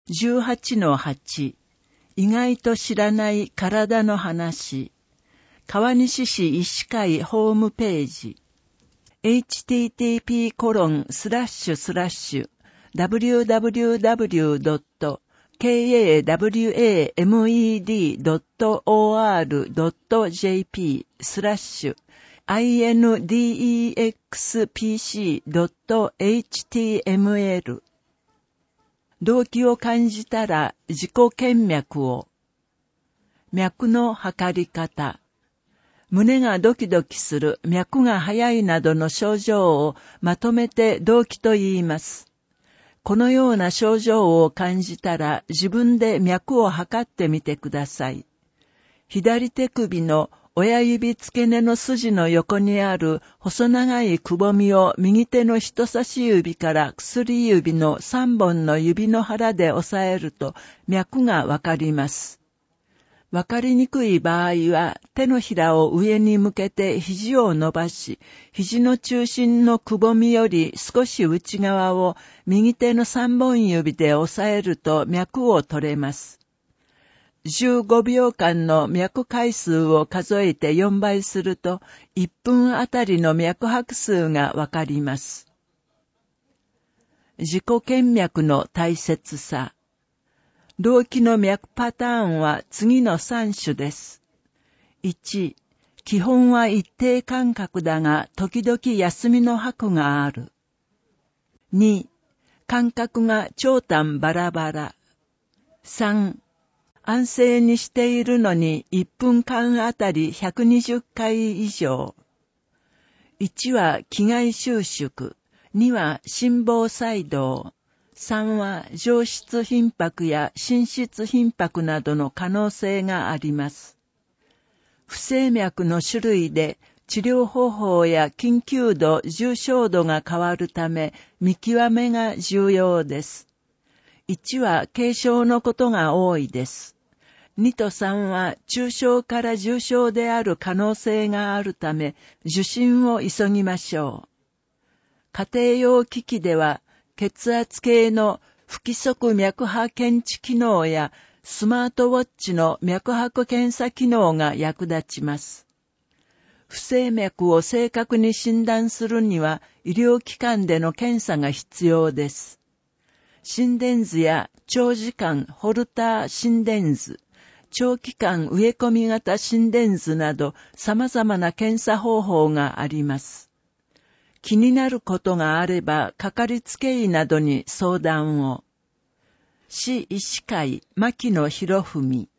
18-8 意外と知らない体の話。川西市医師会ホームページ。www.kawamed.org.jp/indexpc.html 動悸を感じたら自己検脈を。脈の測り方。胸がドキドキする、脈が速いなどの症状をまとめて動悸と言います。このような症状を感じたら自分で脈を測ってみてください。左手首の親指付け根の筋の横にある細長いくぼみを右手の人差し指から薬指の3本の指の腹で押さえると脈がわかります。わかりにくい場合は手のひらを上に向けて肘を伸ばし、肘の中心のくぼみより少し内側を右手の3本指で押さえると脈を取れます。15秒間の脈回数を数えて4倍すると1分あたりの脈拍数がわかります。自己検脈の大切さ。動悸の脈パターンは次の3種です。1、基本は一定間隔だが時々休みの拍がある。2、間隔が長短バラバラ。3、安静にしているのに1分間あたり120回以上。1は気外収縮、2は心房細動、3は上質頻拍や心室頻拍などの可能性があります。不整脈の種類で治療方法や緊急度、重症度が変わるため見極めが重要です。1は軽症のことが多いです。2と3は中症から重症である可能性があるため受診を急ぎましょう。家庭用機器では血圧計の不規則脈波検知機能やスマートウォッチの脈拍検査機能が役立ちます。不整脈を正確に診断するには医療機関での検査が必要です。心電図や長時間ホルター心電図、長期間植え込み型心電図など様々な検査方法があります。気になることがあればかかりつけ医などに相談を。市医師会牧野博文